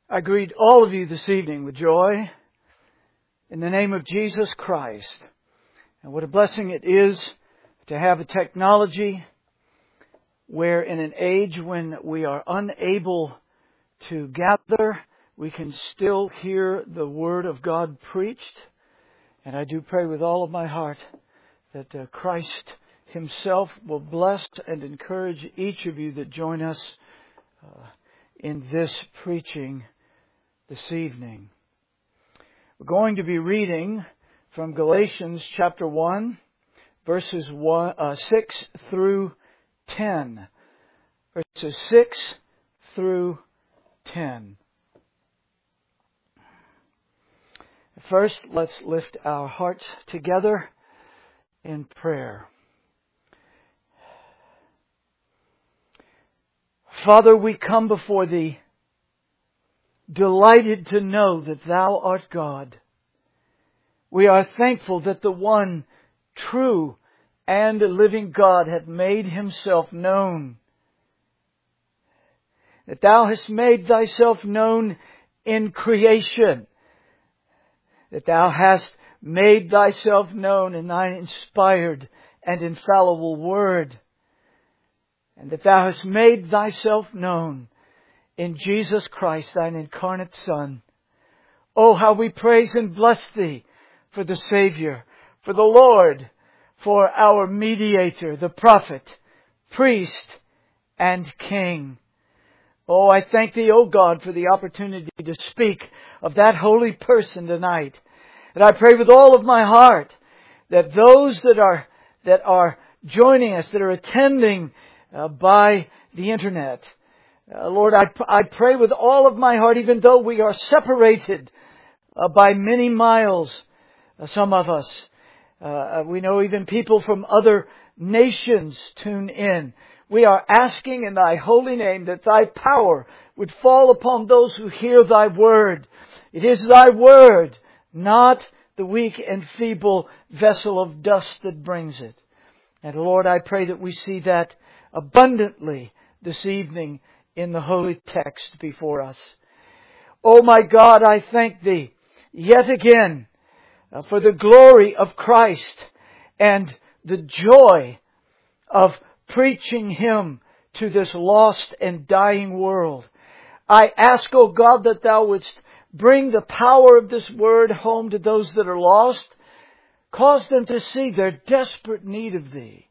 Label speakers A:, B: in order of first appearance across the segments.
A: I greet all of you this evening with joy in the name of Jesus Christ. And what a blessing it is to have a technology where in an age when we are unable to gather, we can still hear the Word of God preached. And I do pray with all of my heart that Christ Himself will bless and encourage each of you that join us in this preaching this evening. We're going to be reading from Galatians chapter 1, verses 6 through 10. Verses 6 through 10. First, let's lift our hearts together in prayer. Father, we come before Thee, delighted to know that Thou art God. We are thankful that the one true and living God hath made Himself known. That Thou hast made Thyself known in creation. That Thou hast made Thyself known in Thine inspired and infallible Word. And that Thou hast made Thyself known in Jesus Christ, Thine incarnate Son. Oh, how we praise and bless Thee for the Savior, for the Lord, for our mediator, the prophet, priest, and king. Oh, I thank Thee, O God, for the opportunity to speak of that holy person tonight. And I pray with all of my heart that those that are joining us, that are attending by the internet, Lord, I pray with all of my heart, even though we are separated by many miles, some of us. We know even people from other nations tune in. We are asking in Thy holy name that Thy power would fall upon those who hear Thy word. It is Thy word, not the weak and feeble vessel of dust that brings it. And Lord, I pray that we see that abundantly this evening in the holy text before us. Oh my God, I thank Thee yet again for the glory of Christ and the joy of preaching Him to this lost and dying world. I ask, O God, that Thou wouldst bring the power of this word home to those that are lost. Cause them to see their desperate need of Thee.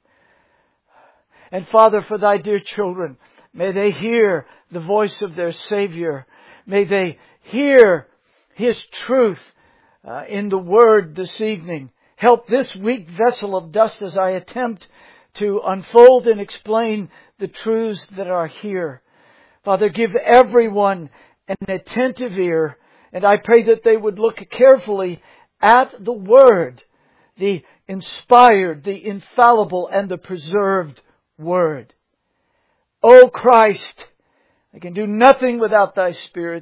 A: And Father, for Thy dear children, may they hear the voice of their Savior. May they hear His truth in the Word this evening. Help this weak vessel of dust as I attempt to unfold and explain the truths that are here. Father, give everyone an attentive ear, and I pray that they would look carefully at the Word, the inspired, the infallible, and the preserved Word. O Christ, I can do nothing without Thy Spirit.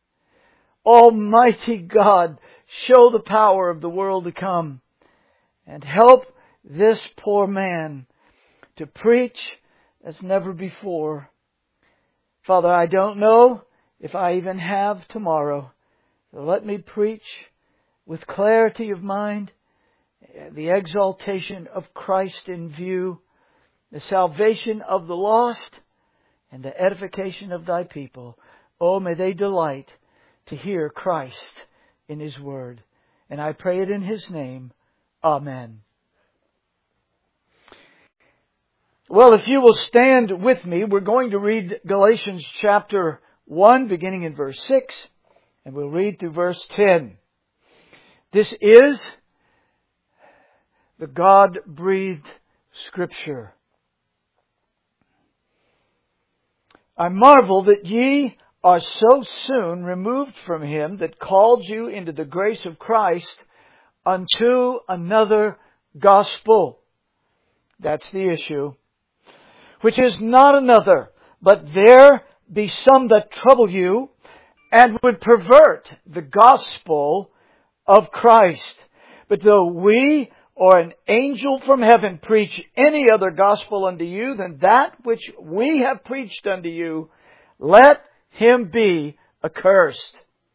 A: Almighty God, show the power of the world to come and help this poor man to preach as never before. Father, I don't know if I even have tomorrow. So let me preach with clarity of mind, the exaltation of Christ in view, the salvation of the lost, and the edification of Thy people. Oh, may they delight to hear Christ in His Word. And I pray it in His name. Amen. Well, if you will stand with me, we're going to read Galatians chapter 1, beginning in verse 6, and we'll read through verse 10. This is the God-breathed Scripture. I marvel that ye are so soon removed from Him that called you into the grace of Christ unto another gospel. That's the issue. Which is not another, but there be some that trouble you and would pervert the gospel of Christ. But though we or an angel from heaven preach any other gospel unto you than that which we have preached unto you, let him be accursed.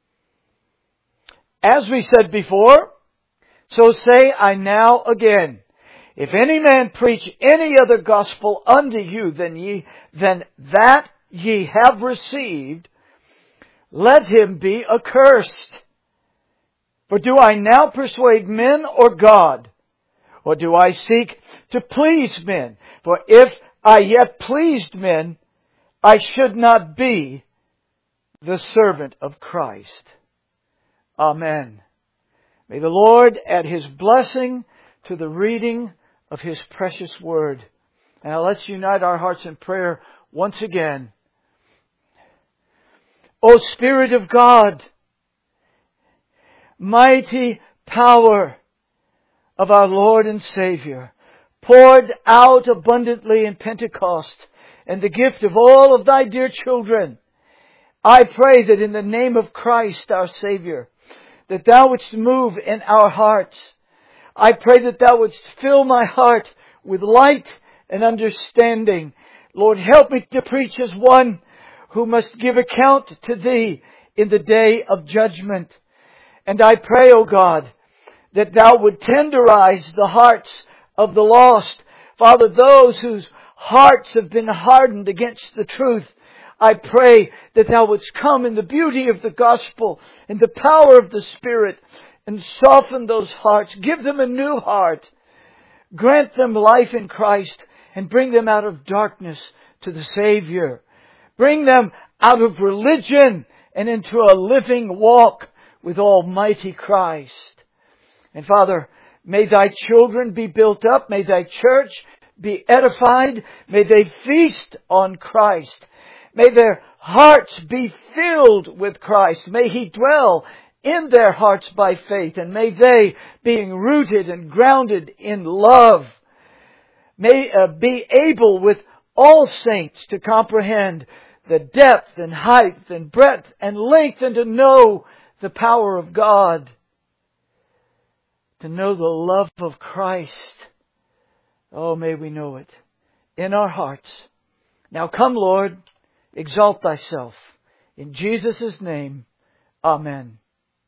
A: As we said before, so say I now again, if any man preach any other gospel unto you than that ye have received, let him be accursed. For do I now persuade men or God? Or do I seek to please men? For if I yet pleased men, I should not be the servant of Christ. Amen. May the Lord add His blessing to the reading of His precious Word. And now let's unite our hearts in prayer once again. O Spirit of God, mighty power of our Lord and Savior, poured out abundantly in Pentecost and the gift of all of Thy dear children, I pray that in the name of Christ our Savior, that Thou wouldst move in our hearts. I pray that Thou wouldst fill my heart with light and understanding. Lord, help me to preach as one who must give account to Thee in the day of judgment. And I pray, O God, that Thou would tenderize the hearts of the lost. Father, those whose hearts have been hardened against the truth, I pray that Thou wouldst come in the beauty of the gospel, in the power of the Spirit, and soften those hearts. Give them a new heart. Grant them life in Christ and bring them out of darkness to the Savior. Bring them out of religion and into a living walk with Almighty Christ. And Father, may Thy children be built up. May Thy church be edified. May they feast on Christ. May their hearts be filled with Christ. May He dwell in their hearts by faith. And may they, being rooted and grounded in love, may be able with all saints to comprehend the depth and height and breadth and length, and to know the power of God, to know the love of Christ. Oh, may we know it in our hearts. Now come, Lord, exalt Thyself. In Jesus' name, amen.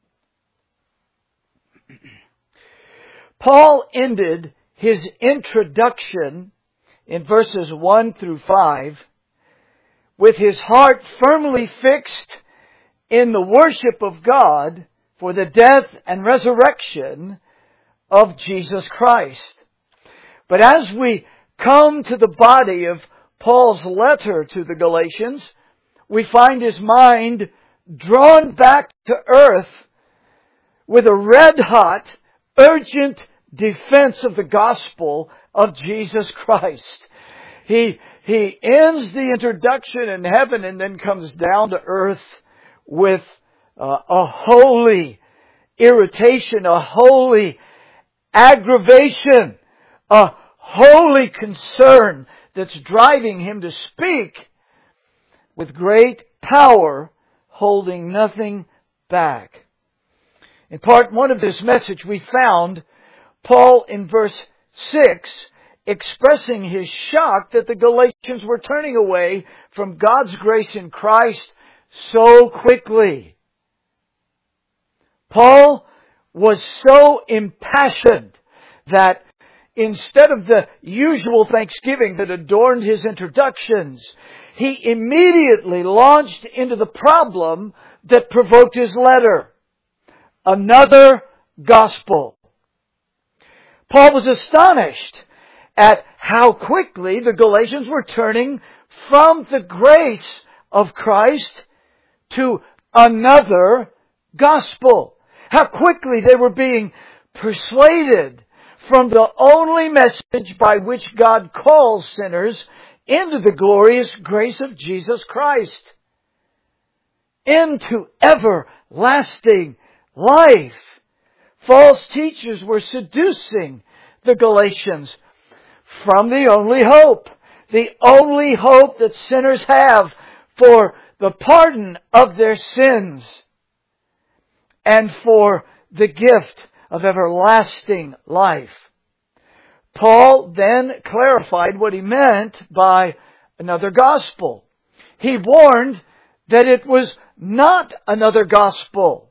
A: Paul ended his introduction in verses 1 through 5 with his heart firmly fixed in the worship of God for the death and resurrection of Jesus Christ. But as we come to the body of Paul's letter to the Galatians, we find his mind drawn back to earth with a red-hot, urgent defense of the gospel of Jesus Christ. He ends the introduction in heaven and then comes down to earth with a holy irritation, a holy aggravation, a holy concern that's driving him to speak with great power, holding nothing back. In part 1 of this message, we found Paul in verse 6 expressing his shock that the Galatians were turning away from God's grace in Christ so quickly. Paul was so impassioned that instead of the usual thanksgiving that adorned his introductions, he immediately launched into the problem that provoked his letter. Another gospel. Paul was astonished at how quickly the Galatians were turning from the grace of Christ to another gospel. How quickly they were being persuaded from the only message by which God calls sinners into the glorious grace of Jesus Christ, into everlasting life. False teachers were seducing the Galatians from the only hope that sinners have for the pardon of their sins and for the gift of everlasting life. Paul then clarified what he meant by another gospel. He warned that it was not another gospel.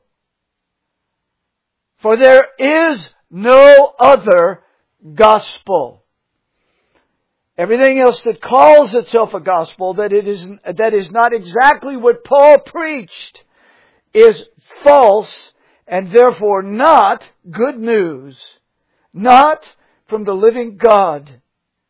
A: For there is no other gospel. Everything else that calls itself a gospel that is not exactly what Paul preached is false and therefore not good news, not from the living God.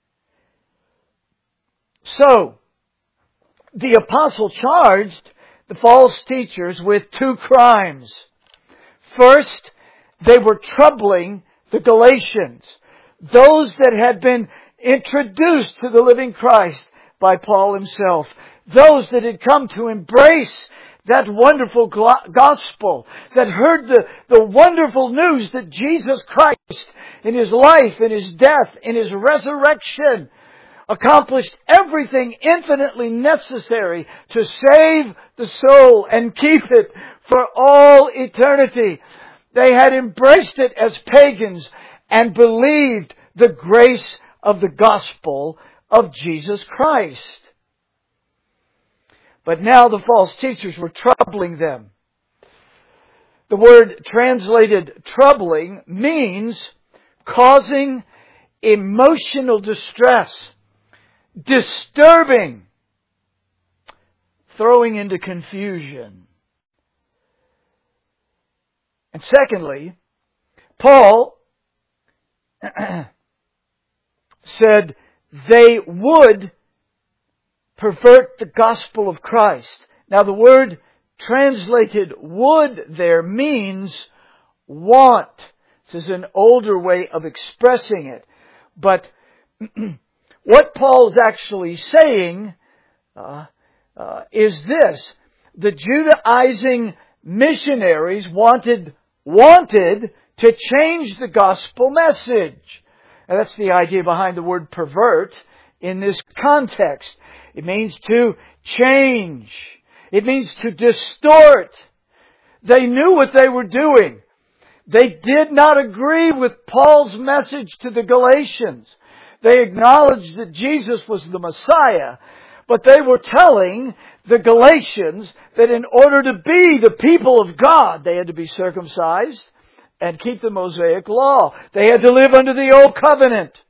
A: So, the apostle charged the false teachers with two crimes. First, they were troubling the Galatians, those that had been introduced to the living Christ by Paul himself, those that had come to embrace that wonderful gospel, that heard the wonderful news that Jesus Christ, in His life, in His death, in His resurrection, accomplished everything infinitely necessary to save the soul and keep it for all eternity. They had embraced it as pagans and believed the grace of the gospel of Jesus Christ. But now the false teachers were troubling them. The word translated troubling means causing emotional distress, disturbing, throwing into confusion. And secondly, Paul said they would pervert the gospel of Christ. Now the word translated would there means want. This is an older way of expressing it. But what Paul's actually saying is this. The Judaizing missionaries wanted to change the gospel message. And that's the idea behind the word pervert in this context. It means to change. It means to distort. They knew what they were doing. They did not agree with Paul's message to the Galatians. They acknowledged that Jesus was the Messiah, but they were telling the Galatians that in order to be the people of God, they had to be circumcised and keep the Mosaic law. They had to live under the old covenant.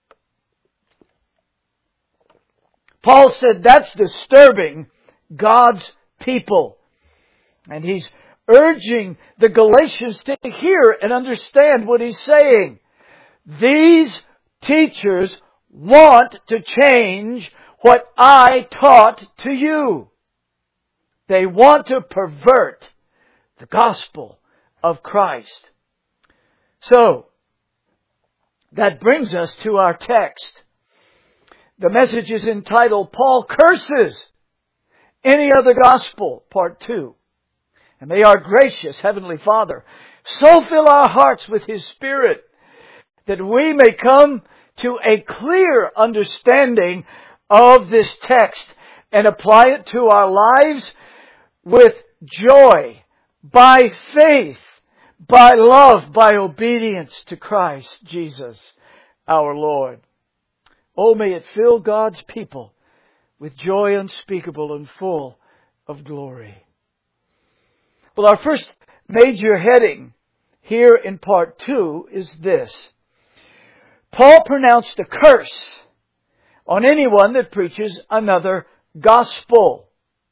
A: Paul said that's disturbing God's people. And he's urging the Galatians to hear and understand what he's saying. These teachers want to change what I taught to you. They want to pervert the gospel of Christ. So, that brings us to our text. The message is entitled, Paul Curses Any Other Gospel, Part 2. And may our gracious Heavenly Father so fill our hearts with His Spirit that we may come to a clear understanding of this text and apply it to our lives with joy, by faith, by love, by obedience to Christ Jesus our Lord. Oh, may it fill God's people with joy unspeakable and full of glory. Well, our first major heading here in part 2 is this. Paul pronounced a curse on anyone that preaches another gospel.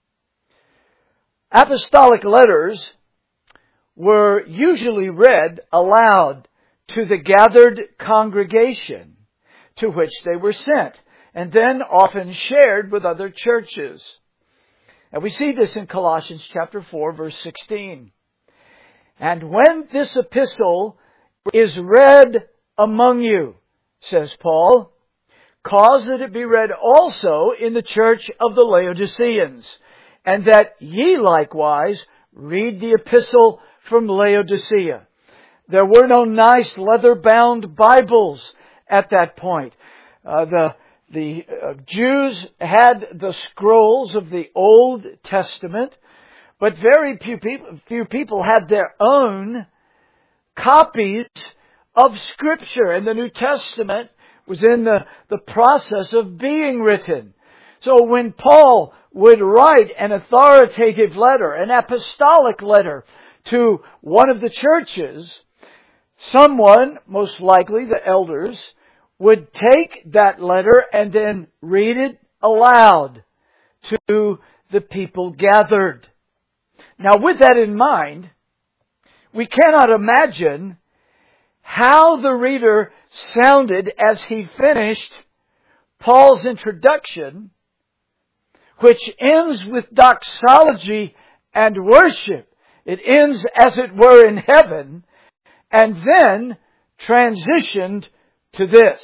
A: Apostolic letters were usually read aloud to the gathered congregation to which they were sent, and then often shared with other churches. And we see this in Colossians chapter 4, verse 16. And when this epistle is read among you, says Paul, cause that it be read also in the church of the Laodiceans, and that ye likewise read the epistle from Laodicea. There were no nice leather-bound Bibles at that point. The Jews had the scrolls of the Old Testament, but very few people had their own copies of Scripture, and the New Testament was in the process of being written. So when Paul would write an authoritative letter, an apostolic letter to one of the churches, someone, most likely the elders, would take that letter and then read it aloud to the people gathered. Now, with that in mind, we cannot imagine how the reader sounded as he finished Paul's introduction, which ends with doxology and worship. It ends, as it were, in heaven, and then transitioned to this.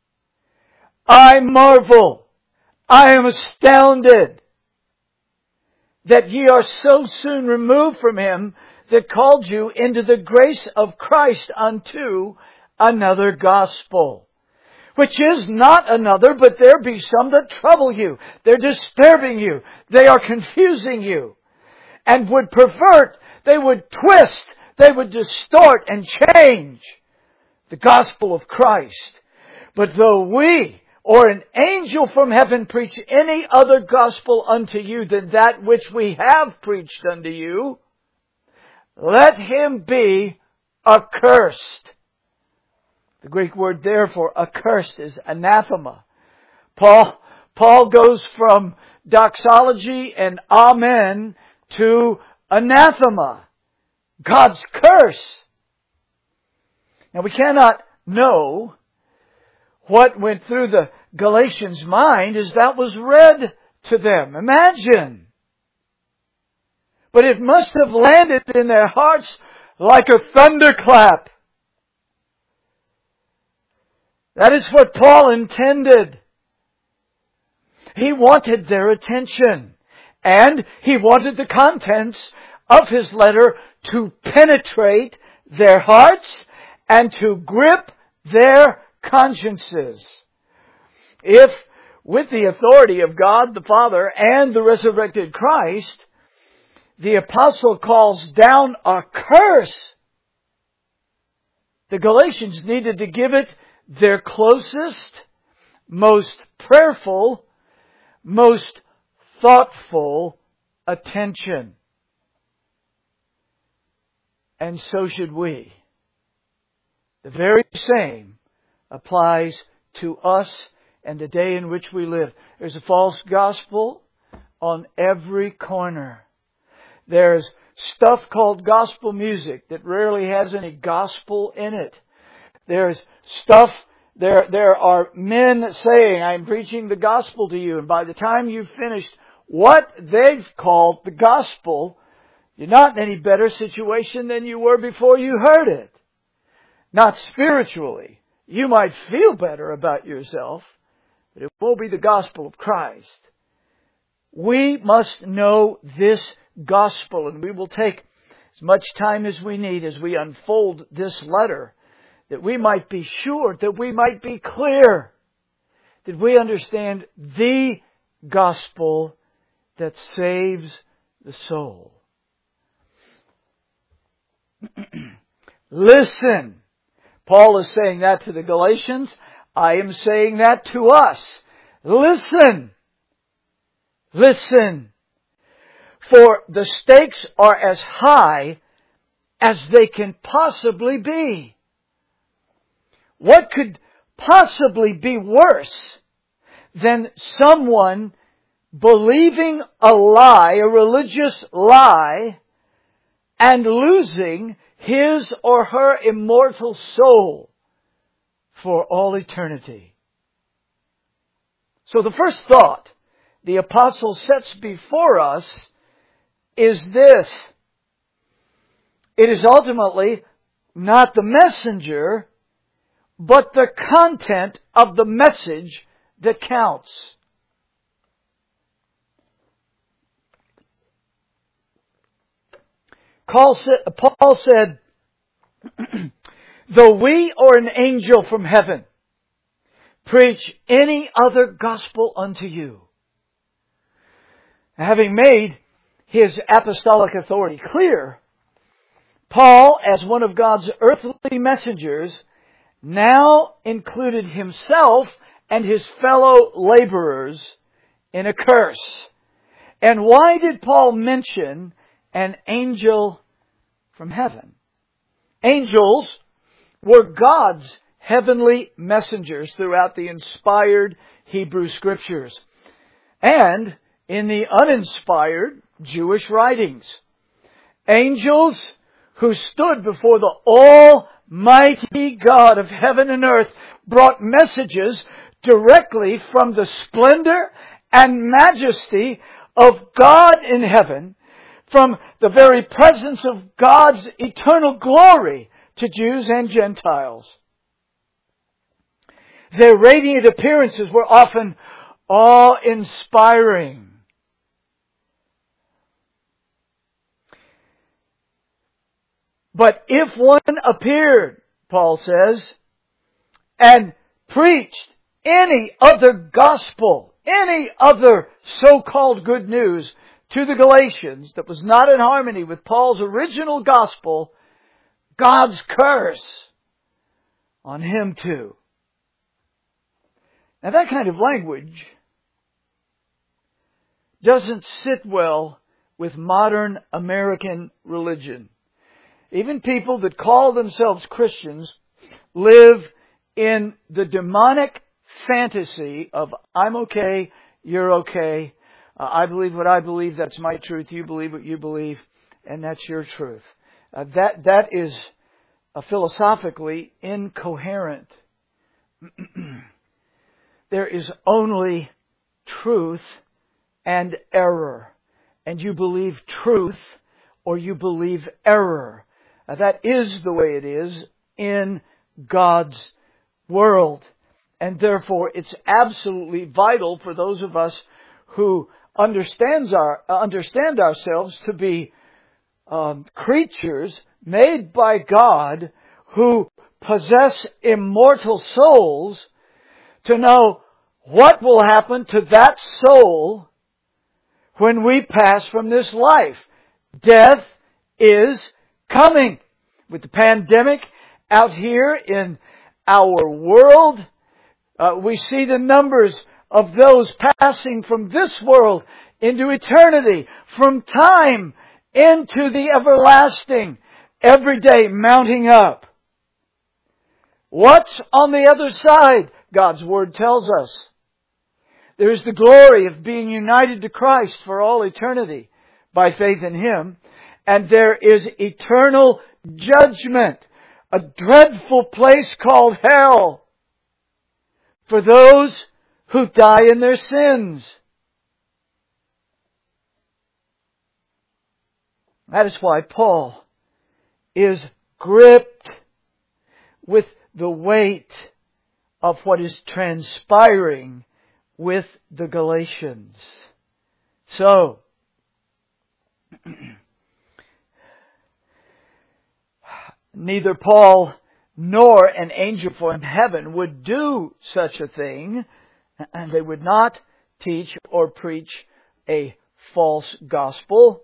A: I marvel, I am astounded that ye are so soon removed from him that called you into the grace of Christ unto another gospel, which is not another, but there be some that trouble you. They're disturbing you. They are confusing you, and would pervert, they would twist, they would distort and change the gospel of Christ. But though we or an angel from heaven preach any other gospel unto you than that which we have preached unto you, let him be accursed. The Greek word there for accursed is anathema. Paul goes from doxology and amen to anathema, God's curse. Now we cannot know what went through the Galatians' mind as that was read to them. Imagine. But it must have landed in their hearts like a thunderclap. That is what Paul intended. He wanted their attention. And he wanted the contents of his letter to penetrate their hearts and to grip their consciences. If, with the authority of God the Father and the resurrected Christ, the apostle calls down a curse, the Galatians needed to give it their closest, most prayerful, most thoughtful attention. And so should we. The very same applies to us and the day in which we live. There's a false gospel on every corner. There's stuff called gospel music that rarely has any gospel in it. There's stuff, there are men saying, I'm preaching the gospel to you, and by the time you've finished what they've called the gospel, you're not in any better situation than you were before you heard it. Not spiritually. You might feel better about yourself, but it won't be the gospel of Christ. We must know this gospel, and we will take as much time as we need as we unfold this letter, that we might be sure, that we might be clear, that we understand the gospel that saves the soul. Listen. Paul is saying that to the Galatians. I am saying that to us. Listen. Listen. For the stakes are as high as they can possibly be. What could possibly be worse than someone believing a lie, a religious lie, and losing his or her immortal soul for all eternity? So the first thought the apostle sets before us is this. It is ultimately not the messenger, but the content of the message that counts. Paul said, though we or an angel from heaven preach any other gospel unto you. Having made his apostolic authority clear, Paul, as one of God's earthly messengers, now included himself and his fellow laborers in a curse. And why did Paul mention an angel from heaven? Angels were God's heavenly messengers throughout the inspired Hebrew Scriptures and in the uninspired Jewish writings. Angels who stood before the Almighty God of heaven and earth brought messages directly from the splendor and majesty of God in heaven, from the very presence of God's eternal glory to Jews and Gentiles. Their radiant appearances were often awe-inspiring. But if one appeared, Paul says, and preached any other gospel, any other so-called good news to the Galatians that was not in harmony with Paul's original gospel, God's curse on him too. Now that kind of language doesn't sit well with modern American religion. Even people that call themselves Christians live in the demonic fantasy of I'm okay, you're okay, I believe what I believe, that's my truth, you believe what you believe, and that's your truth. That is philosophically incoherent. There is only truth and error. And you believe truth or you believe error. That is the way it is in God's world. And therefore it's absolutely vital for those of us who understand ourselves to be creatures made by God who possess immortal souls to know what will happen to that soul when we pass from this life. Death is coming. With the pandemic out here in our world, we see the numbers of those passing from this world into eternity, from time into the everlasting, every day mounting up. What's on the other side? God's Word tells us. There is the glory of being united to Christ for all eternity by faith in Him. And there is eternal judgment, a dreadful place called hell for those who die in their sins. That is why Paul is gripped with the weight of what is transpiring with the Galatians. So, neither Paul nor an angel from heaven would do such a thing, and they would not teach or preach a false gospel.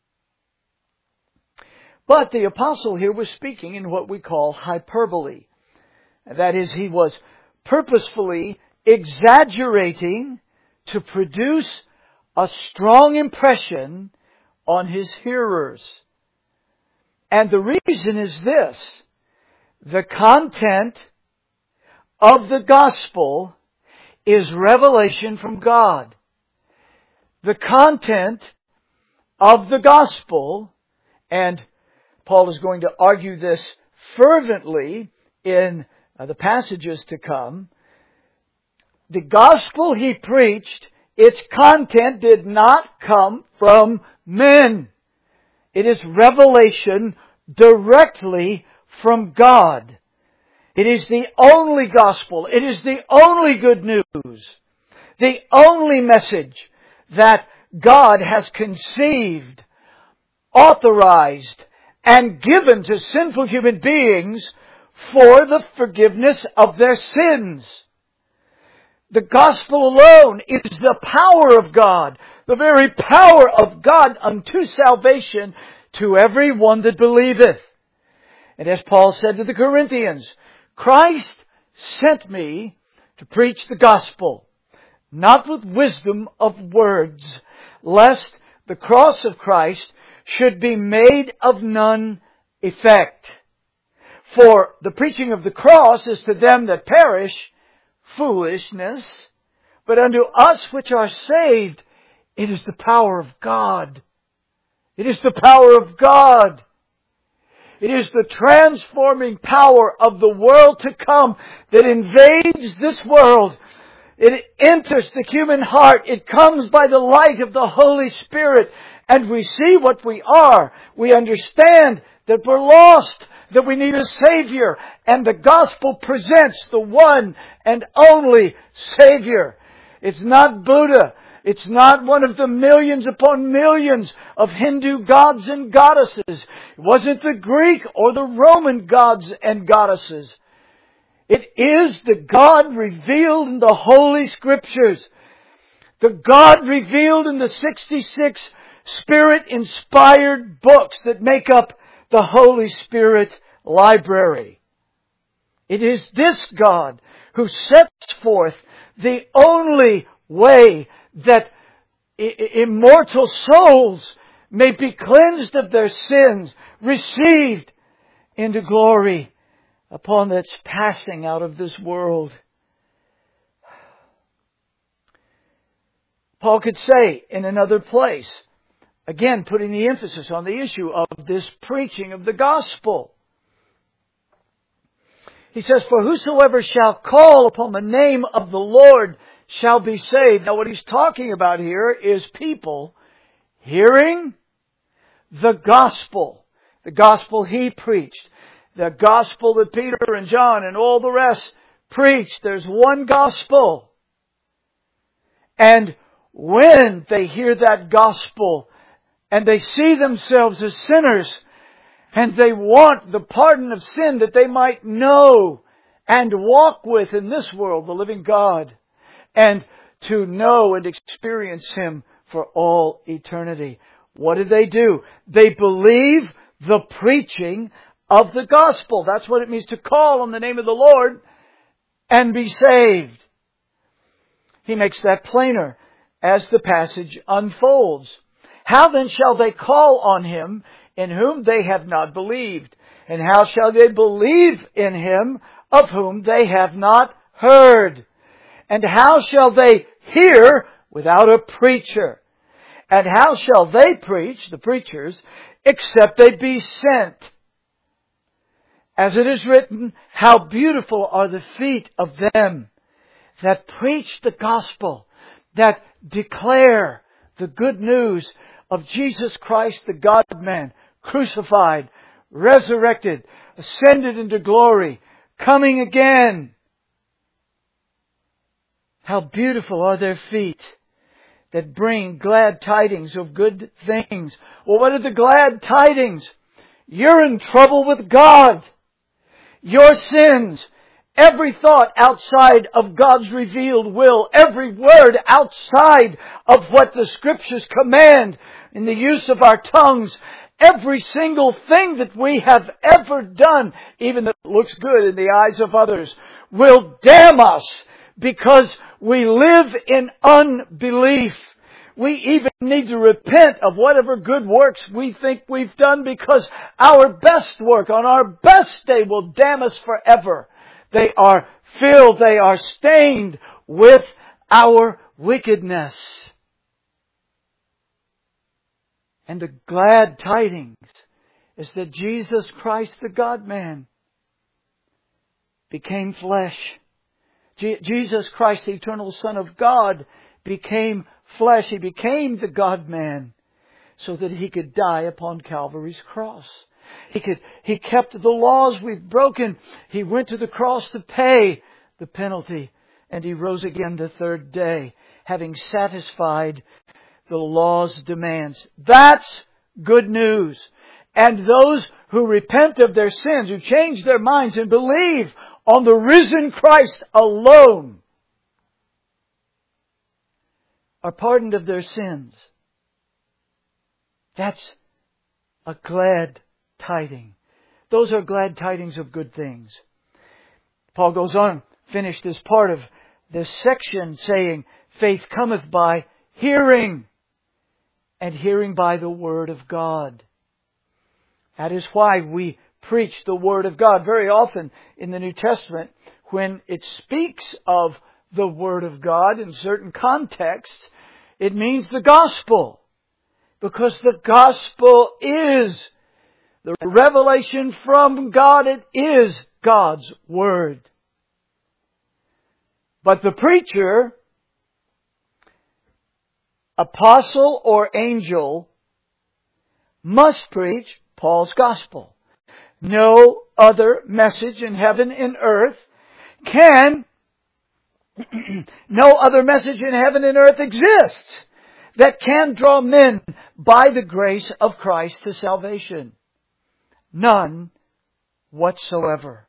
A: But the apostle here was speaking in what we call hyperbole. That is, he was purposefully exaggerating to produce a strong impression on his hearers. And the reason is this: the content of the gospel is revelation from God. The content of the gospel, and Paul is going to argue this fervently in the passages to come. The gospel he preached, its content did not come from men. It is revelation directly from God. It is the only gospel. It is the only good news. The only message that God has conceived, authorized, and given to sinful human beings for the forgiveness of their sins. The gospel alone is the power of God, the very power of God unto salvation to every one that believeth. And as Paul said to the Corinthians, Christ sent me to preach the gospel, not with wisdom of words, lest the cross of Christ should be made of none effect. For the preaching of the cross is to them that perish foolishness, but unto us which are saved, it is the power of God. It is the power of God. It is the transforming power of the world to come that invades this world. It enters the human heart. It comes by the light of the Holy Spirit. And we see what we are. We understand that we're lost, that we need a Savior. And the gospel presents the one and only Savior. It's not Buddha. It's not one of the millions upon millions of Hindu gods and goddesses. It wasn't the Greek or the Roman gods and goddesses. It is the God revealed in the Holy Scriptures. The God revealed in the 66 Spirit-inspired books that make up the Holy Spirit library. It is this God who sets forth the only way that immortal souls may be cleansed of their sins, received into glory upon its passing out of this world. Paul could say in another place, again putting the emphasis on the issue of this preaching of the gospel. He says, for whosoever shall call upon the name of the Lord shall be saved. Now what he's talking about here is people hearing the gospel he preached, the gospel that Peter and John and all the rest preached. There's one gospel. And when they hear that gospel and they see themselves as sinners and they want the pardon of sin that they might know and walk with in this world the living God, and to know and experience Him for all eternity. What do? They believe the preaching of the gospel. That's what it means to call on the name of the Lord and be saved. He makes that plainer as the passage unfolds. How then shall they call on Him in whom they have not believed? And how shall they believe in Him of whom they have not heard? And how shall they hear without a preacher? And how shall they preach, the preachers, except they be sent? As it is written, how beautiful are the feet of them that preach the gospel, that declare the good news of Jesus Christ, the God-man, crucified, resurrected, ascended into glory, coming again. How beautiful are their feet that bring glad tidings of good things. Well, what are the glad tidings? You're in trouble with God. Your sins, every thought outside of God's revealed will, every word outside of what the Scriptures command in the use of our tongues, every single thing that we have ever done, even that looks good in the eyes of others, will damn us because we live in unbelief. We even need to repent of whatever good works we think we've done, because our best work on our best day will damn us forever. They are filled, they are stained with our wickedness. And the glad tidings is that Jesus Christ, the God-man, became flesh. Jesus Christ, the eternal Son of God, became flesh. He became the God-man so that He could die upon Calvary's cross. He kept the laws we've broken. He went to the cross to pay the penalty, and He rose again the third day, having satisfied the law's demands. That's good news. And those who repent of their sins, who change their minds and believe on the risen Christ alone, are pardoned of their sins. That's a glad tiding. Those are glad tidings of good things. Paul goes on, finish this part of this section saying, faith cometh by hearing. and hearing by the Word of God. That is why we preach the Word of God. Very often in the New Testament, when it speaks of the Word of God in certain contexts, it means the gospel. Because the gospel is the revelation from God. It is God's Word. But the preacher, apostle or angel, must preach Paul's gospel. No other message in heaven and earth no other message in heaven and earth exists that can draw men by the grace of Christ to salvation. None whatsoever.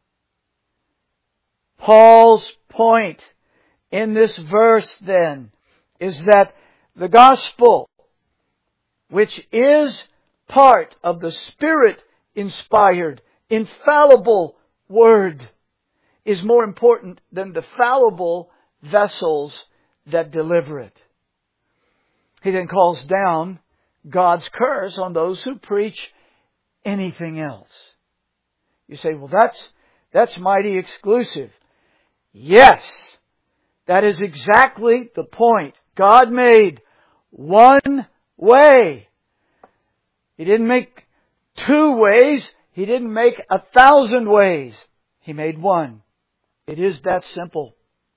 A: Paul's point in this verse then is that the gospel, which is part of the Spirit-inspired, infallible Word, is more important than the fallible vessels that deliver it. He then calls down God's curse on those who preach anything else. You say, well, that's mighty exclusive. Yes, that is exactly the point. God made one way. He didn't make two ways. He didn't make 1,000 ways. He made one. It is that simple.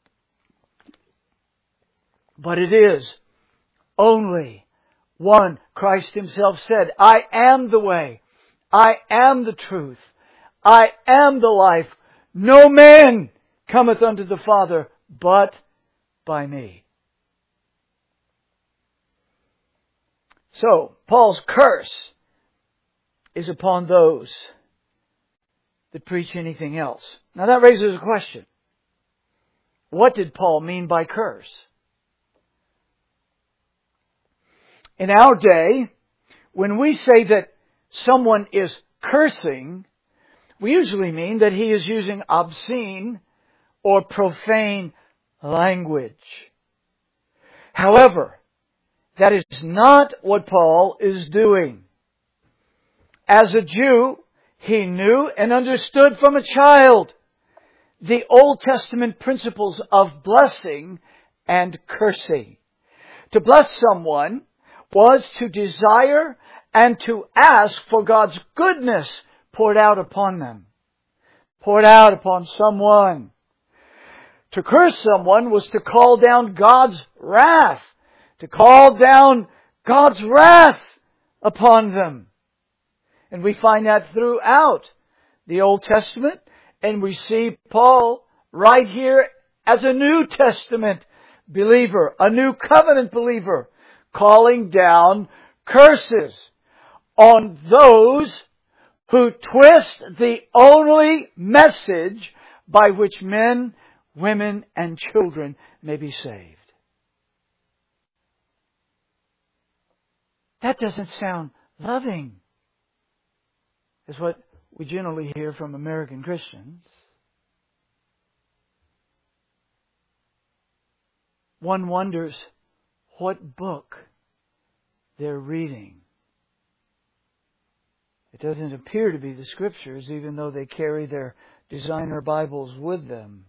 A: But it is only one. Christ Himself said, I am the way. I am the truth. I am the life. No man cometh unto the Father but by me. So, Paul's curse is upon those that preach anything else. Now that raises a question. What did Paul mean by curse? In our day, when we say that someone is cursing, we usually mean that he is using obscene or profane language. However, that is not what Paul is doing. As a Jew, he knew and understood from a child the Old Testament principles of blessing and cursing. To bless someone was to desire and to ask for God's goodness poured out upon them, poured out upon someone. To curse someone was to call down God's wrath, to call down God's wrath upon them. And we find that throughout the Old Testament, and we see Paul right here as a New Testament believer, a New Covenant believer, calling down curses on those who twist the only message by which men, women, and children may be saved. That doesn't sound loving, is what we generally hear from American Christians. One wonders what book they're reading. It doesn't appear to be the Scriptures, even though they carry their designer Bibles with them.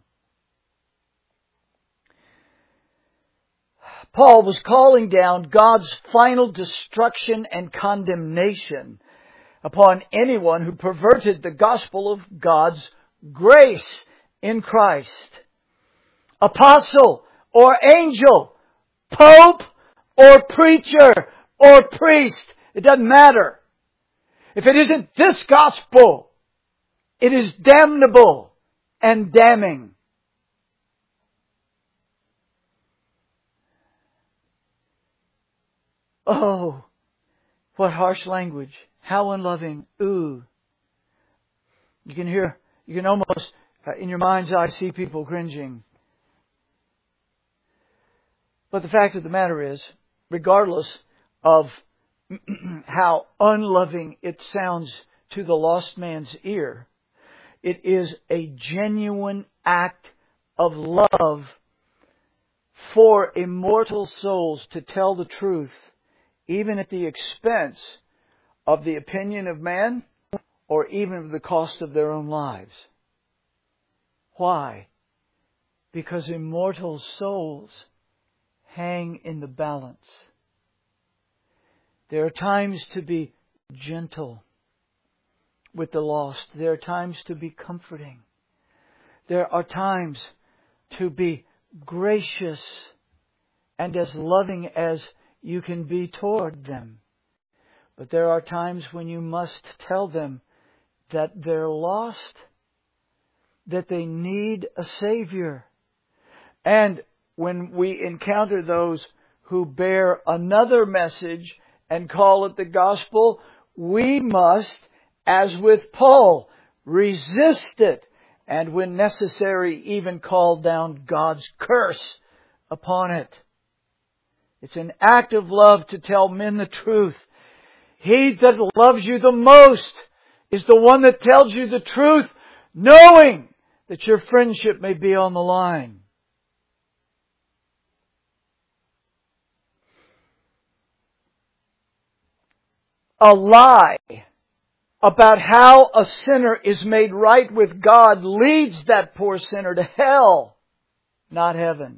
A: Paul was calling down God's final destruction and condemnation upon anyone who perverted the gospel of God's grace in Christ. Apostle or angel, pope or preacher or priest, it doesn't matter. If it isn't this gospel, it is damnable and damning. Oh, what harsh language. How unloving. Ooh. You can almost, in your mind's eye, see people cringing. But the fact of the matter is, regardless of how unloving it sounds to the lost man's ear, it is a genuine act of love for immortal souls to tell the truth even at the expense of the opinion of man or even at the cost of their own lives. Why? Because immortal souls hang in the balance. There are times to be gentle with the lost. There are times to be comforting. There are times to be gracious and as loving as you can be toward them. But there are times when you must tell them that they're lost, that they need a Savior. And when we encounter those who bear another message and call it the gospel, we must, as with Paul, resist it, and when necessary, even call down God's curse upon it. It's an act of love to tell men the truth. He that loves you the most is the one that tells you the truth, knowing that your friendship may be on the line. A lie about how a sinner is made right with God leads that poor sinner to hell, not heaven.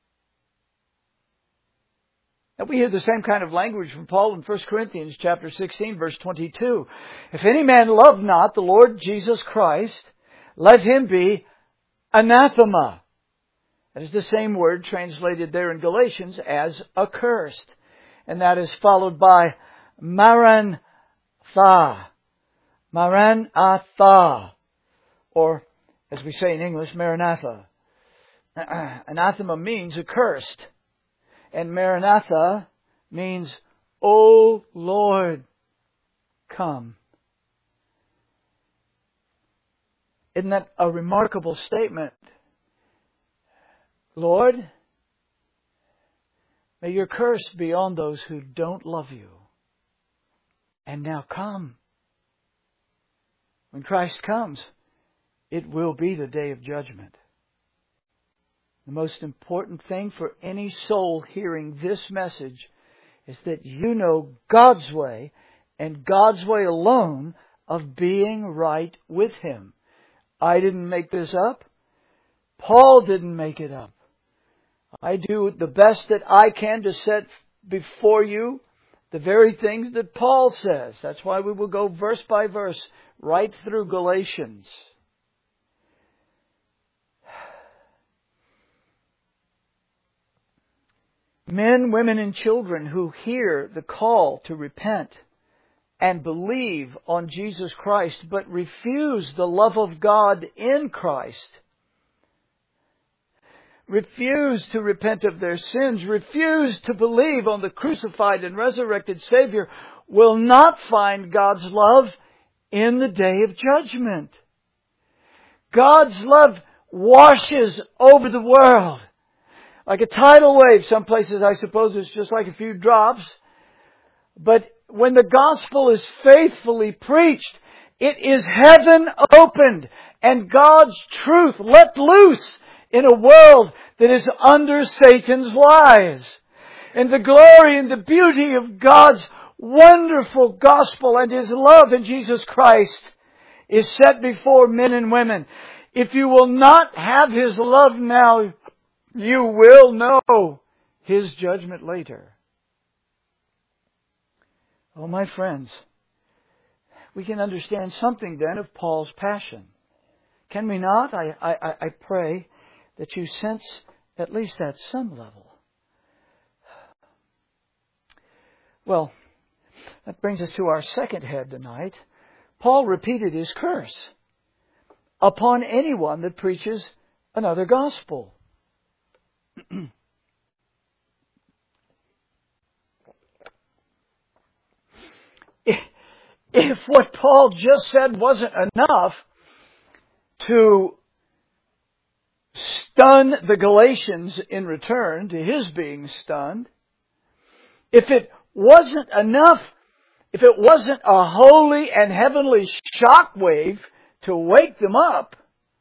A: And we hear the same kind of language from Paul in 1 Corinthians chapter 16, verse 22. If any man love not the Lord Jesus Christ, let him be anathema. That is the same word translated there in Galatians as accursed. And that is followed by Maranatha. Maranatha. Or, as we say in English, Maranatha. Anathema means accursed. And Maranatha means, O Lord, come. Isn't that a remarkable statement? Lord, may your curse be on those who don't love you. And now come. When Christ comes, it will be the day of judgment. The most important thing for any soul hearing this message is that you know God's way and God's way alone of being right with Him. I didn't make this up. Paul didn't make it up. I do the best that I can to set before you the very things that Paul says. That's why we will go verse by verse right through Galatians. Men, women, and children who hear the call to repent and believe on Jesus Christ, but refuse the love of God in Christ, refuse to repent of their sins, refuse to believe on the crucified and resurrected Savior, will not find God's love in the day of judgment. God's love washes over the world. Like a tidal wave. Some places I suppose it's just like a few drops. But when the gospel is faithfully preached, it is heaven opened and God's truth let loose in a world that is under Satan's lies. And the glory and the beauty of God's wonderful gospel and His love in Jesus Christ is set before men and women. If you will not have His love now, you will know His judgment later. Oh, my friends, we can understand something then of Paul's passion. Can we not? I pray that you sense at least at some level. Well, that brings us to our second head tonight. Paul repeated his curse upon anyone that preaches another gospel. If what Paul just said wasn't enough to stun the Galatians in return to his being stunned, if it wasn't enough, if it wasn't a holy and heavenly shockwave to wake them up,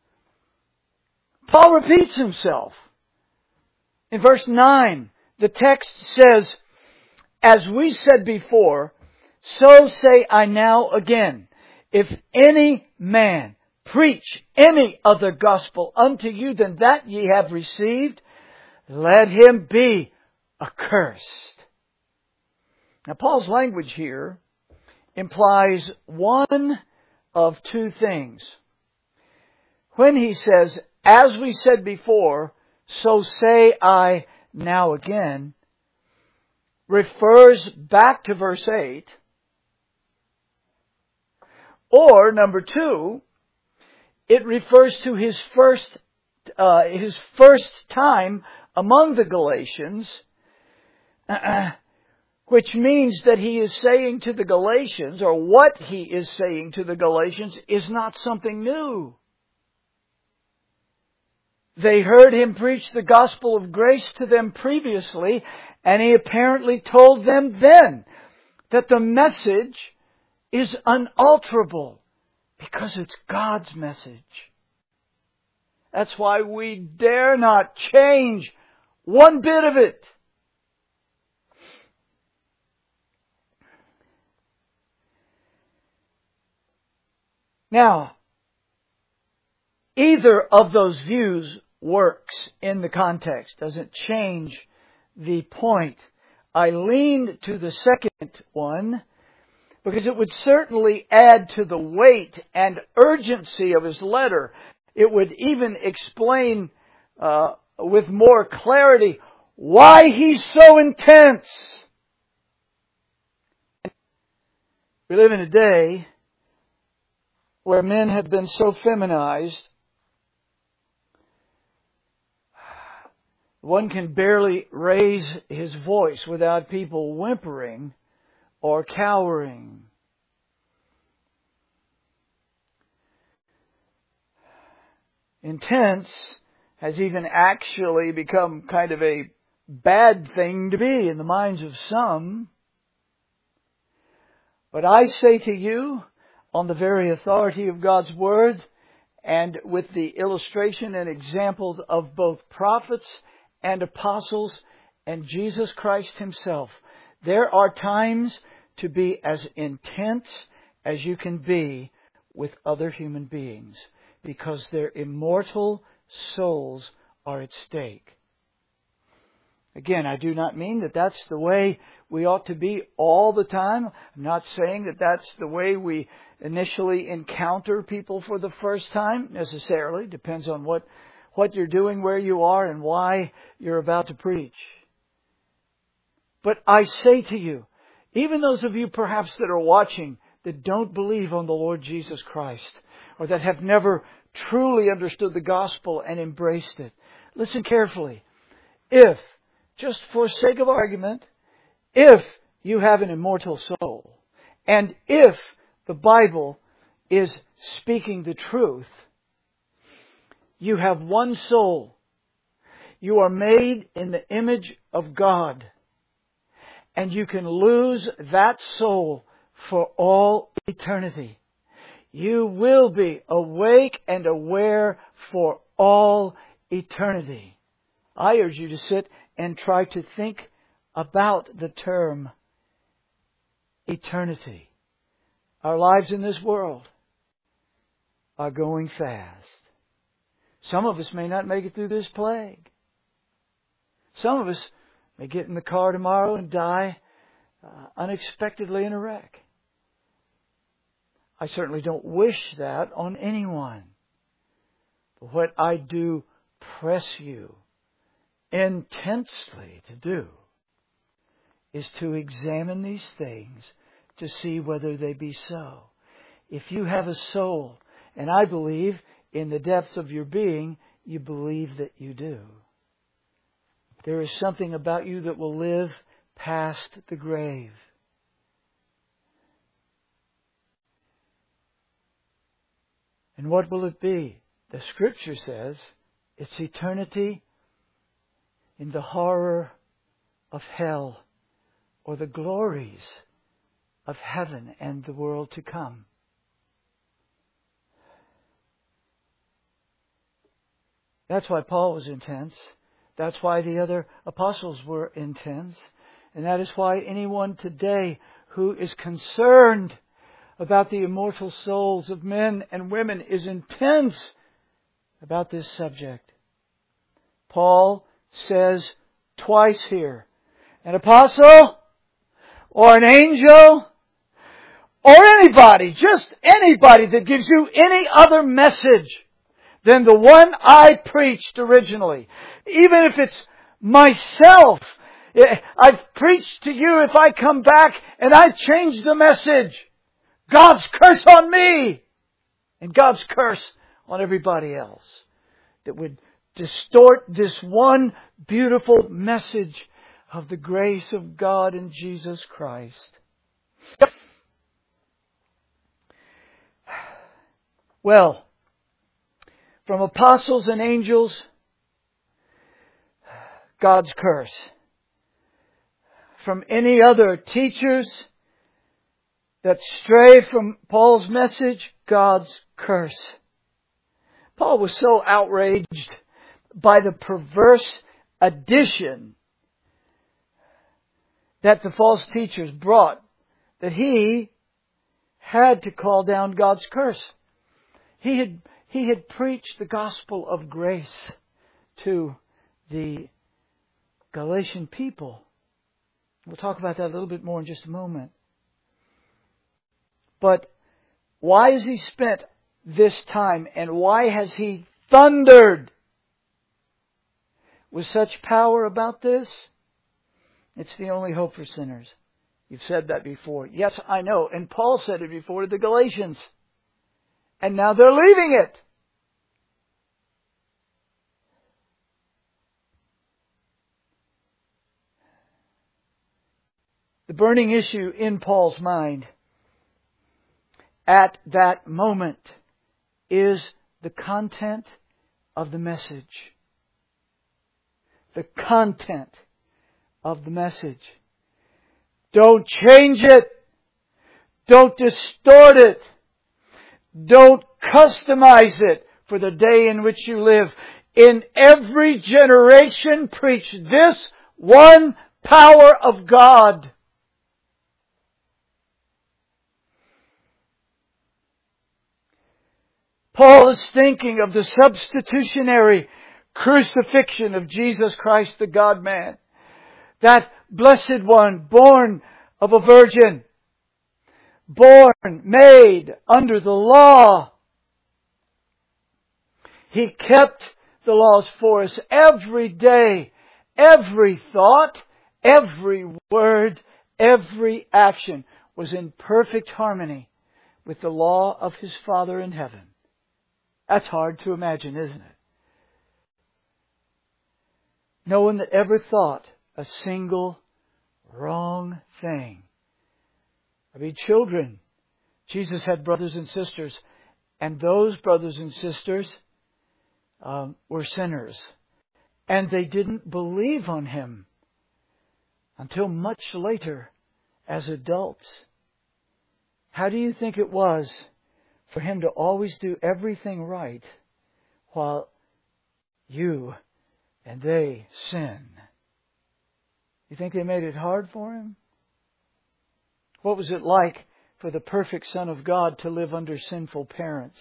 A: Paul repeats himself. In verse 9, the text says, as we said before, so say I now again, if any man preach any other gospel unto you than that ye have received, let him be accursed. Now Paul's language here implies one of two things. When he says, as we said before, so say I now again, refers back to verse 8. Or, number two, it refers to his first time among the Galatians, which means that he is saying to the Galatians, or what he is saying to the Galatians, is not something new. They heard him preach the gospel of grace to them previously, and he apparently told them then that the message is unalterable because it's God's message. That's why we dare not change one bit of it. Now, either of those views works in the context, doesn't change the point. I leaned to the second one because it would certainly add to the weight and urgency of his letter. It would even explain with more clarity why he's so intense. We live in a day where men have been so feminized, one can barely raise his voice without people whimpering or cowering. Intense has even actually become kind of a bad thing to be in the minds of some. But I say to you, on the very authority of God's Word, and with the illustration and examples of both prophets and apostles and Jesus Christ Himself, there are times to be as intense as you can be with other human beings, because their immortal souls are at stake. Again, I do not mean that that's the way we ought to be all the time. I'm not saying that that's the way we initially encounter people for the first time, necessarily. Depends on what you're doing, where you are, and why you're about to preach. But I say to you, even those of you perhaps that are watching that don't believe on the Lord Jesus Christ, or that have never truly understood the gospel and embraced it, listen carefully. If, just for sake of argument, if you have an immortal soul, and if the Bible is speaking the truth, you have one soul. You are made in the image of God. And you can lose that soul for all eternity. You will be awake and aware for all eternity. I urge you to sit and try to think about the term eternity. Our lives in this world are going fast. Some of us may not make it through this plague. Some of us may get in the car tomorrow and die unexpectedly in a wreck. I certainly don't wish that on anyone. But what I do press you intensely to do is to examine these things to see whether they be so. If you have a soul, and I believe in the depths of your being, you believe that you do, there is something about you that will live past the grave. And what will it be? The Scripture says it's eternity in the horror of hell, or the glories of heaven and the world to come. That's why Paul was intense. That's why the other apostles were intense. And that is why anyone today who is concerned about the immortal souls of men and women is intense about this subject. Paul says twice here, an apostle or an angel or anybody, just anybody that gives you any other message than the one I preached originally. Even if it's myself. I've preached to you, if I come back and I change the message, God's curse on me and God's curse on everybody else that would distort this one beautiful message of the grace of God in Jesus Christ. Well, from apostles and angels, God's curse. From any other teachers that stray from Paul's message, God's curse. Paul was so outraged by the perverse addition that the false teachers brought that he had to call down God's curse. He had preached the gospel of grace to the Galatian people. We'll talk about that a little bit more in just a moment. But why has he spent this time and why has he thundered with such power about this? It's the only hope for sinners. You've said that before. Yes, I know. And Paul said it before to the Galatians. And now they're leaving it. The burning issue in Paul's mind at that moment is the content of the message. The content of the message. Don't change it. Don't distort it. Don't customize it for the day in which you live. In every generation, preach this one power of God. Paul is thinking of the substitutionary crucifixion of Jesus Christ, the God-man. That blessed one, born of a virgin, born, made under the law. He kept the laws for us every day, every thought, every word, every action was in perfect harmony with the law of His Father in heaven. That's hard to imagine, isn't it? No one that ever thought a single wrong thing. I mean, children. Jesus had brothers and sisters, and those brothers and sisters were sinners. And they didn't believe on Him until much later as adults. How do you think it was for Him to always do everything right while you and they sin? You think they made it hard for Him? What was it like for the perfect Son of God to live under sinful parents?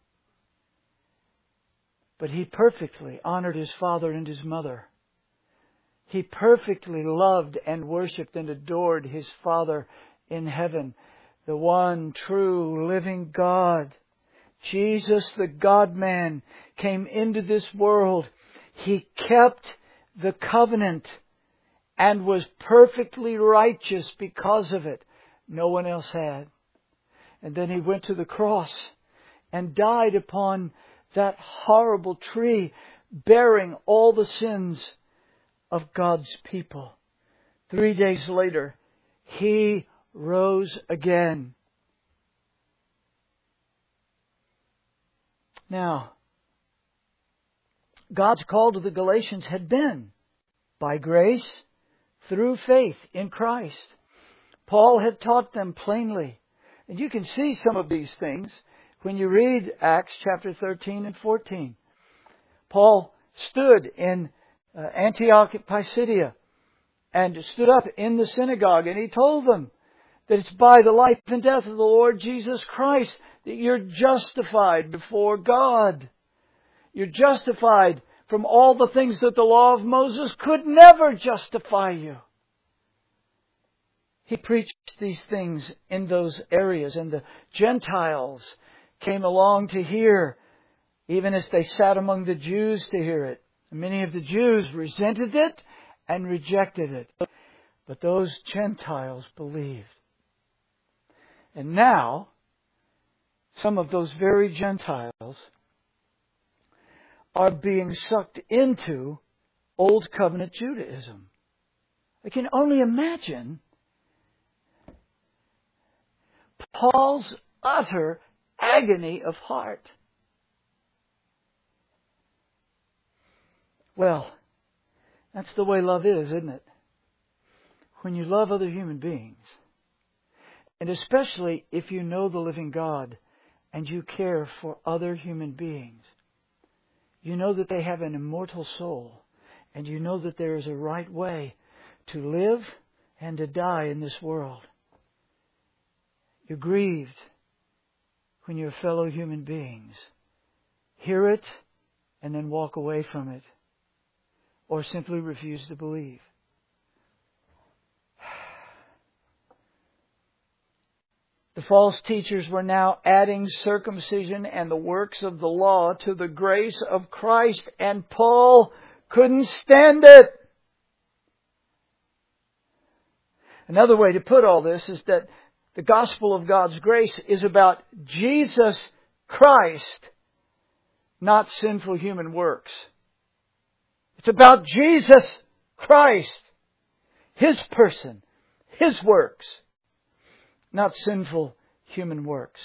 A: But He perfectly honored His father and His mother. He perfectly loved and worshipped and adored His Father in heaven, the one true living God. Jesus, the God-man, came into this world. He kept the covenant and was perfectly righteous because of it. No one else had. And then He went to the cross and died upon that horrible tree, bearing all the sins of God's people. 3 days later, He rose again. Now, God's call to the Galatians had been by grace through faith in Christ. Paul had taught them plainly. And you can see some of these things when you read Acts chapter 13 and 14. Paul stood in Antioch at Pisidia and stood up in the synagogue, and he told them that it's by the life and death of the Lord Jesus Christ that you're justified before God. You're justified from all the things that the law of Moses could never justify you. He preached these things in those areas, and the Gentiles came along to hear, even as they sat among the Jews to hear it. And many of the Jews resented it and rejected it. But those Gentiles believed. And now, some of those very Gentiles are being sucked into Old Covenant Judaism. I can only imagine Paul's utter agony of heart. Well, that's the way love is, isn't it? When you love other human beings, and especially if you know the living God and you care for other human beings, you know that they have an immortal soul, and you know that there is a right way to live and to die in this world. You're grieved when your fellow human beings hear it and then walk away from it, or simply refuse to believe. The false teachers were now adding circumcision and the works of the law to the grace of Christ, and Paul couldn't stand it. Another way to put all this is that the gospel of God's grace is about Jesus Christ, not sinful human works. It's about Jesus Christ, His person, His works, not sinful human works.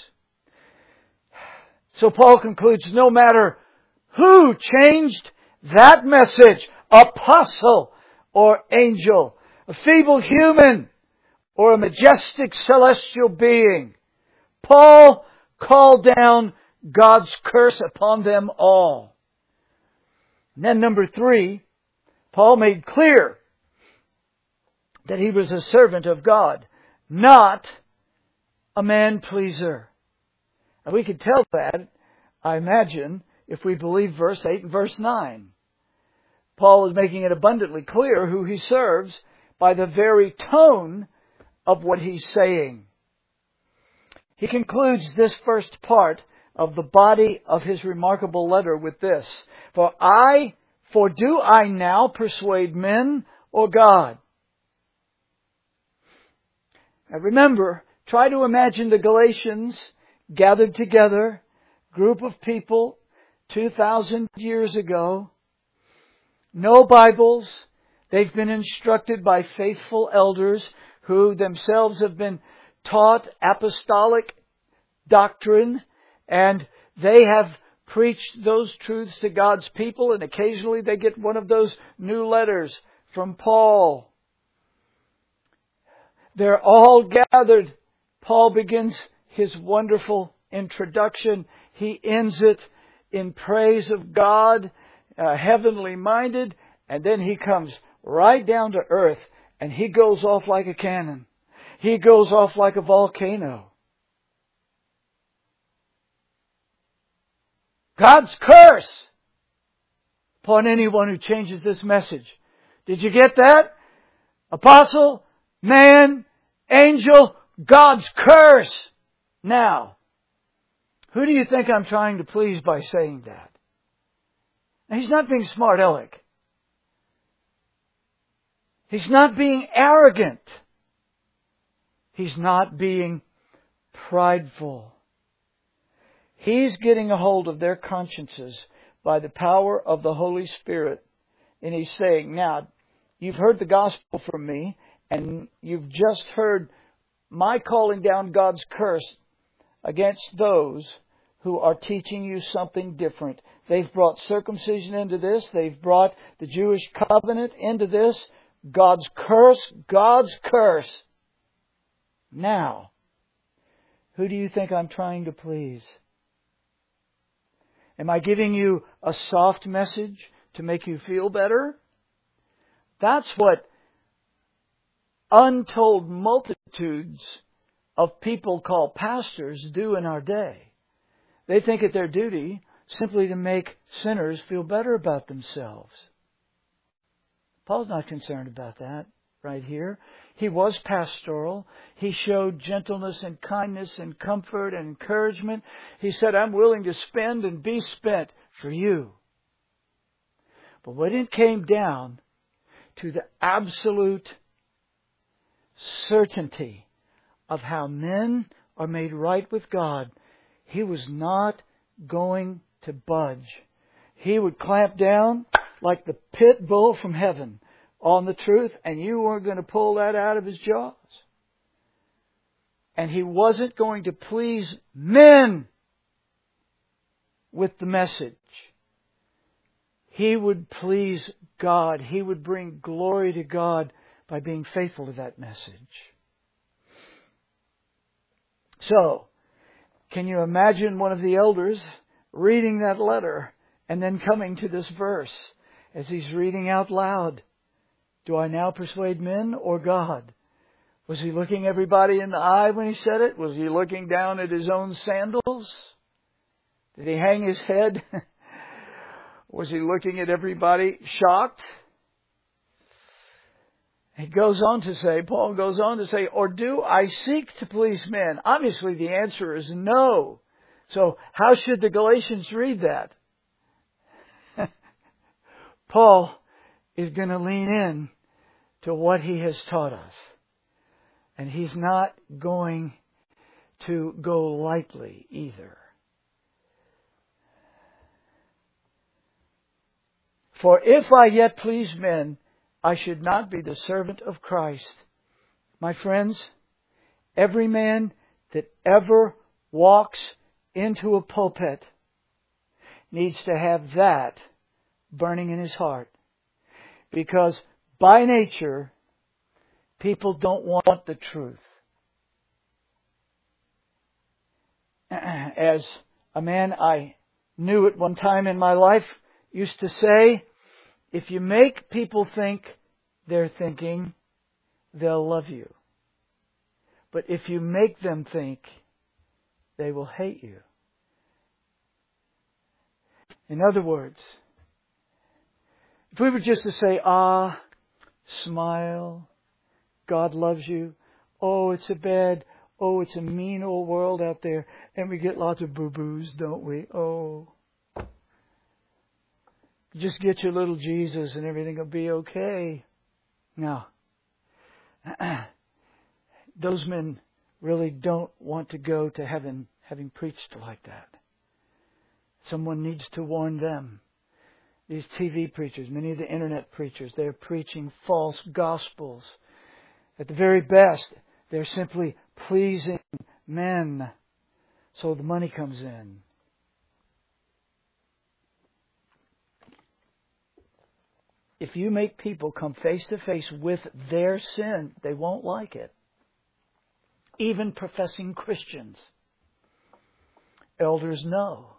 A: So Paul concludes, no matter who changed that message, apostle or angel, a feeble human or a majestic celestial being, Paul called down God's curse upon them all. And then number 3, Paul made clear that he was a servant of God, not a man-pleaser. And we could tell that, I imagine, if we believe verse 8 and verse 9. Paul is making it abundantly clear who he serves by the very tone of what he's saying. He concludes this first part of the body of his remarkable letter with this: For do I now persuade men or God? Now remember, try to imagine the Galatians gathered together, group of people 2,000 years ago. No Bibles. They've been instructed by faithful elders who themselves have been taught apostolic doctrine, and they have preached those truths to God's people, and occasionally they get one of those new letters from Paul. They're all gathered. Paul begins his wonderful introduction. He ends it in praise of God, heavenly minded, and then he comes right down to earth, and he goes off like a cannon. He goes off like a volcano. God's curse upon anyone who changes this message. Did you get that? Apostle, man, angel, God's curse. Now, who do you think I'm trying to please by saying that? Now, he's not being smart aleck. He's not being arrogant. He's not being prideful. He's getting a hold of their consciences by the power of the Holy Spirit. And he's saying, now, you've heard the gospel from me, and you've just heard my calling down God's curse against those who are teaching you something different. They've brought circumcision into this. They've brought the Jewish covenant into this. God's curse. Now, who do you think I'm trying to please? Am I giving you a soft message to make you feel better? That's what untold multitudes of people called pastors do in our day. They think it their duty simply to make sinners feel better about themselves. Paul's not concerned about that right here. He was pastoral. He showed gentleness and kindness and comfort and encouragement. He said, I'm willing to spend and be spent for you. But when it came down to the absolute certainty of how men are made right with God, he was not going to budge. He would clamp down like the pit bull from heaven on the truth, and you weren't going to pull that out of his jaws. And he wasn't going to please men with the message. He would please God. He would bring glory to God by being faithful to that message. So, can you imagine one of the elders reading that letter and then coming to this verse as he's reading out loud? Do I now persuade men or God? Was he looking everybody in the eye when he said it? Was he looking down at his own sandals? Did he hang his head? Was he looking at everybody shocked? Paul goes on to say, or do I seek to please men? Obviously the answer is no. So how should the Galatians read that? Paul is going to lean in to what he has taught us. And he's not going to go lightly either. For if I yet please men, I should not be the servant of Christ. My friends, every man that ever walks into a pulpit needs to have that burning in his heart. Because by nature, people don't want the truth. As a man I knew at one time in my life used to say, if you make people think they're thinking, they'll love you. But if you make them think, they will hate you. In other words, if we were just to say, smile, God loves you, it's a mean old world out there, and we get lots of boo-boos, don't we? Just get your little Jesus and everything will be okay. No. Those men really don't want to go to heaven having preached like that. Someone needs to warn them. These TV preachers, many of the internet preachers, they're preaching false gospels. At the very best, they're simply pleasing men so the money comes in. If you make people come face to face with their sin, they won't like it. Even professing Christians. Elders know.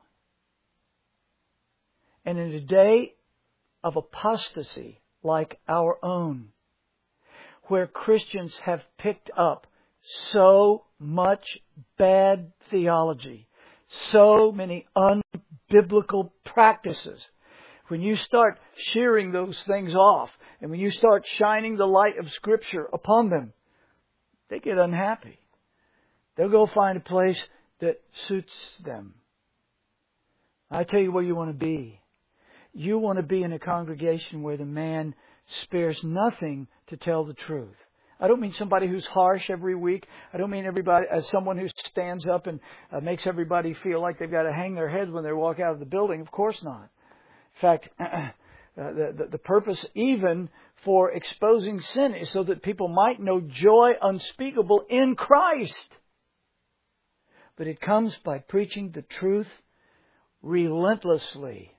A: And in a day of apostasy like our own, where Christians have picked up so much bad theology, so many unbiblical practices, when you start shearing those things off, and when you start shining the light of Scripture upon them, they get unhappy. They'll go find a place that suits them. I tell you where you want to be. You want to be in a congregation where the man spares nothing to tell the truth. I don't mean somebody who's harsh every week. I don't mean everybody as someone who stands up and makes everybody feel like they've got to hang their heads when they walk out of the building. Of course not. In fact, the purpose even for exposing sin is so that people might know joy unspeakable in Christ. But it comes by preaching the truth relentlessly.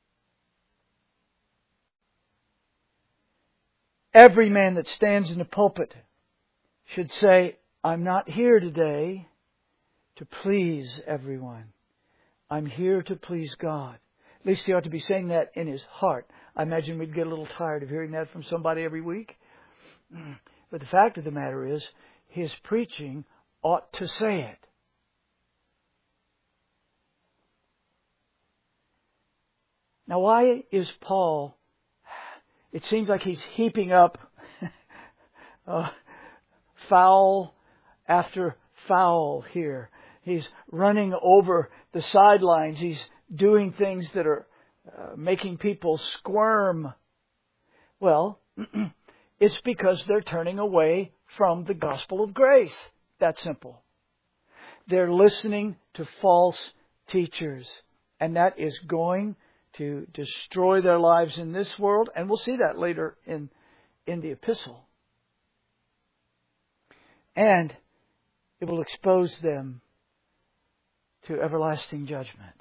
A: Every man that stands in the pulpit should say, I'm not here today to please everyone. I'm here to please God. At least he ought to be saying that in his heart. I imagine we'd get a little tired of hearing that from somebody every week. But the fact of the matter is, his preaching ought to say it. Now, why is Paul, it seems like he's heaping up foul after foul here. He's running over the sidelines. He's doing things that are making people squirm. Well, it's because they're turning away from the gospel of grace. That simple. They're listening to false teachers. And that is going to destroy their lives in this world. And we'll see that later in the epistle. And it will expose them to everlasting judgment.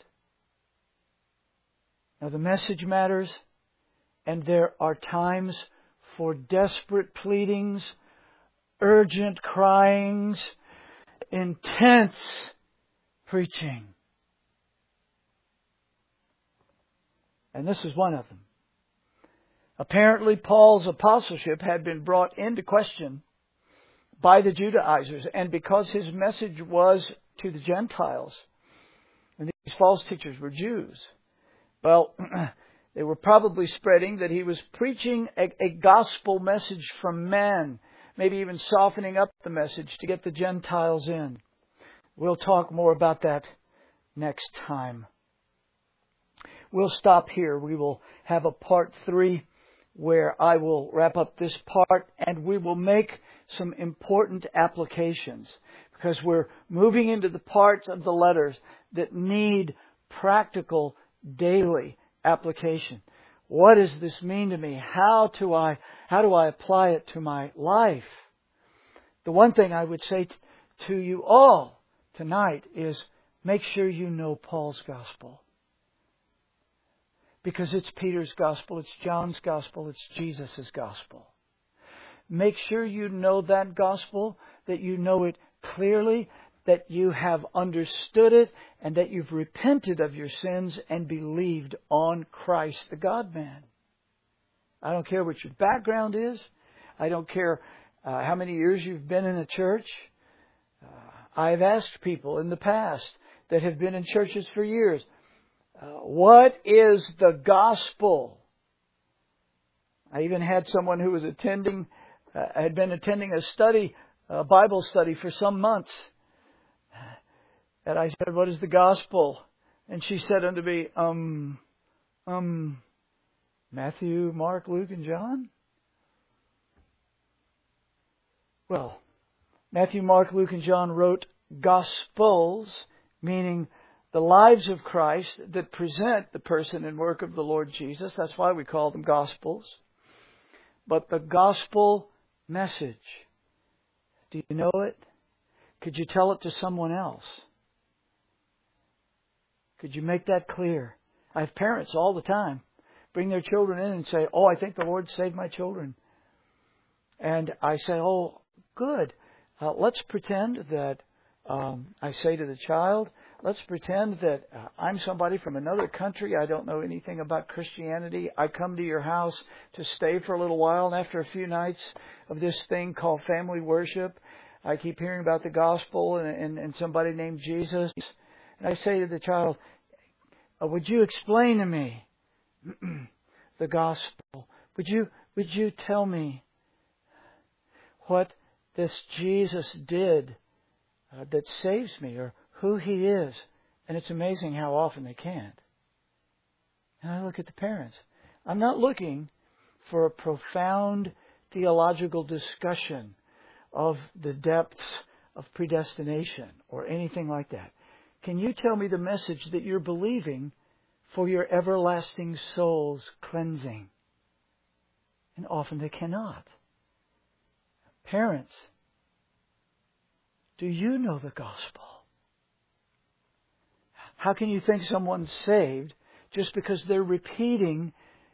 A: Now the message matters, and there are times for desperate pleadings, urgent cryings, intense preaching. And this is one of them. Apparently, Paul's apostleship had been brought into question by the Judaizers, and because his message was to the Gentiles, and these false teachers were Jews, well, they were probably spreading that he was preaching a gospel message from men, maybe even softening up the message to get the Gentiles in. We'll talk more about that next time. We'll stop here. We will have a part 3 where I will wrap up this part, and we will make some important applications, because we're moving into the parts of the letters that need practical daily application. What does this mean to me? How do I apply it to my life? The one thing I would say to you all tonight is make sure you know Paul's gospel. Because it's Peter's gospel, it's John's gospel, it's Jesus' gospel. Make sure you know that gospel, that you know it clearly, that you have understood it, and that you've repented of your sins and believed on Christ, the God-man. I don't care what your background is. I don't care how many years you've been in a church. I've asked people in the past that have been in churches for years, what is the gospel? I even had someone who was had been attending a Bible study for some months. And I said, what is the gospel? And she said unto me, Matthew, Mark, Luke, and John? Well, Matthew, Mark, Luke, and John wrote Gospels, meaning the lives of Christ that present the person and work of the Lord Jesus. That's why we call them Gospels. But the gospel message, do you know it? Could you tell it to someone else? Could you make that clear? I have parents all the time bring their children in and say, oh, I think the Lord saved my children. And I say, oh, good. Let's pretend that I say to the child, let's pretend that I'm somebody from another country. I don't know anything about Christianity. I come to your house to stay for a little while. And after a few nights of this thing called family worship, I keep hearing about the gospel and somebody named Jesus. And I say to the child, would you explain to me the gospel? Would you tell me what this Jesus did that saves me, or who He is? And it's amazing how often they can't. And I look at the parents. I'm not looking for a profound theological discussion of the depths of predestination or anything like that. Can you tell me the message that you're believing for your everlasting soul's cleansing? And often they cannot. Parents, do you know the gospel? How can you think someone's saved just because they're repeating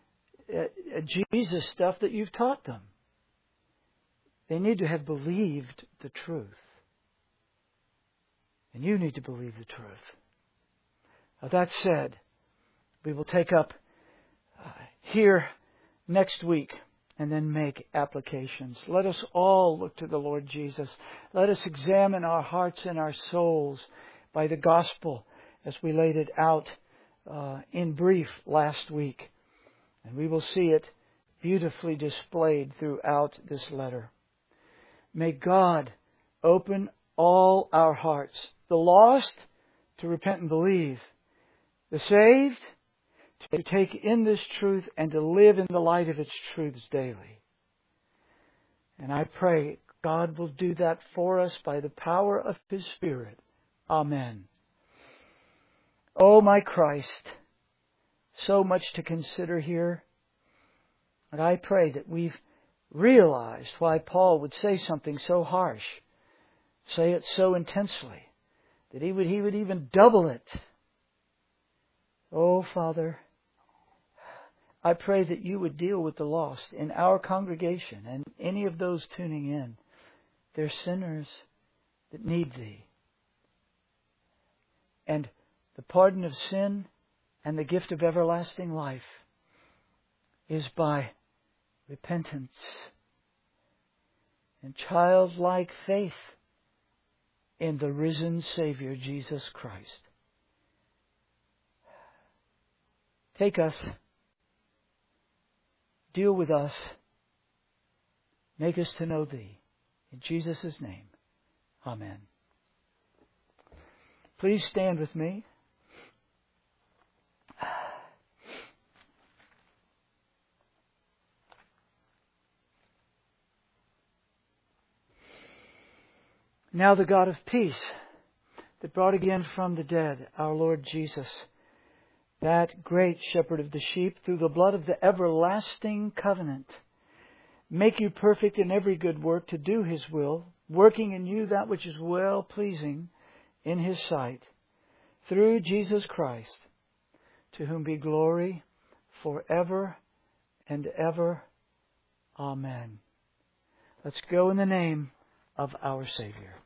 A: Jesus stuff that you've taught them? They need to have believed the truth. And you need to believe the truth. Now, that said, we will take up here next week and then make applications. Let us all look to the Lord Jesus. Let us examine our hearts and our souls by the gospel as we laid it out in brief last week. And we will see it beautifully displayed throughout this letter. May God open all our hearts, the lost to repent and believe, the saved to take in this truth and to live in the light of its truths daily. And I pray God will do that for us by the power of His Spirit. Amen. Oh, my Christ, so much to consider here. And I pray that we've realized why Paul would say something so harsh, say it so intensely, that he would even double it. Oh, Father, I pray that you would deal with the lost in our congregation and any of those tuning in. They're sinners that need Thee. And the pardon of sin and the gift of everlasting life is by repentance and childlike faith in the risen Savior, Jesus Christ. Take us. Deal with us. Make us to know Thee. In Jesus' name. Amen. Please stand with me. Now the God of peace, that brought again from the dead our Lord Jesus, that great shepherd of the sheep, through the blood of the everlasting covenant, make you perfect in every good work to do His will, working in you that which is well-pleasing in His sight, through Jesus Christ, to whom be glory forever and ever. Amen. Let's go in the name of our Savior.